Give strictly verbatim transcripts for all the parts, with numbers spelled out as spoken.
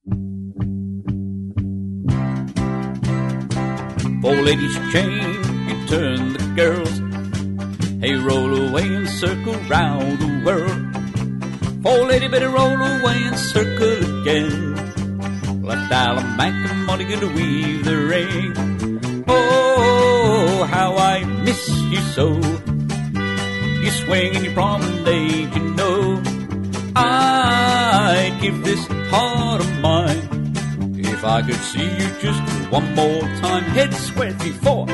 Four ladies chain, you turn the girls. Hey, roll away and circle round the world. Four lady, better roll away and circle again. Left Alamac money gonna weave the ring. Oh, how I miss you so. You swing and you promenade, you know. I'd give this heart of mine if I could see you just one more time. Head square, three, four.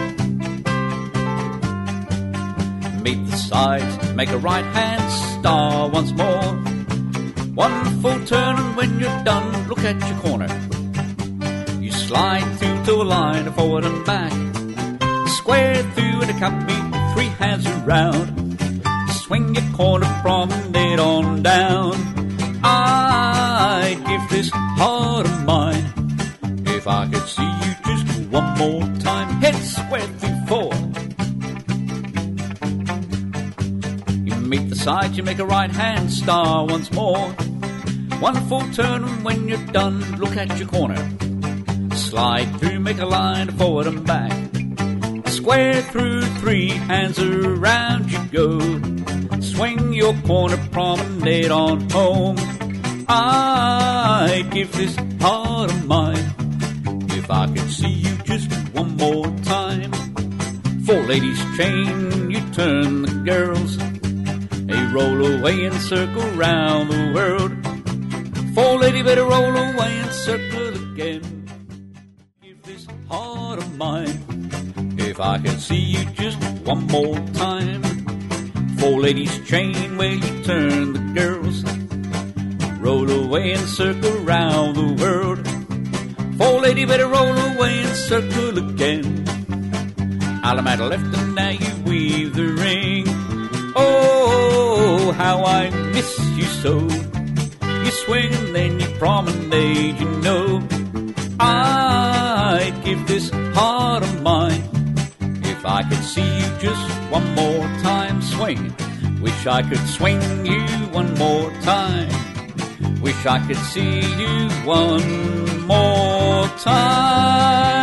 Meet the sides, make a right hand star once more. One full turn and when you're done, look at your corner. You slide through to a line, forward and back. Square through and a cut me, three hands around. Swing your corner, promenade on down. I'd give this heart of mine if I could see you just one more time. Head square through four. You meet the side, you make a right hand star once more. One full turn and when you're done, look at your corner. Slide through, make a line forward and back. Square through, three hands around you go. Swing your corner, promenade on home. I'd give this heart of mine if I could see you just one more time. Four ladies chain, you turn the girls. They roll away and circle round the world. Four lady, better roll away and circle again. Give this heart of mine if I could see you just one more time. Four ladies chain where you turn the girls. Roll away and circle round the world. Four lady, better roll away and circle again. Alameda left and now you weave the ring. Oh, how I miss you so. You swing and then you promenade, you know. I'd give this heart of mine if I could see you just one more time. Swing, wish I could swing you one more time. Wish I could see you one more time.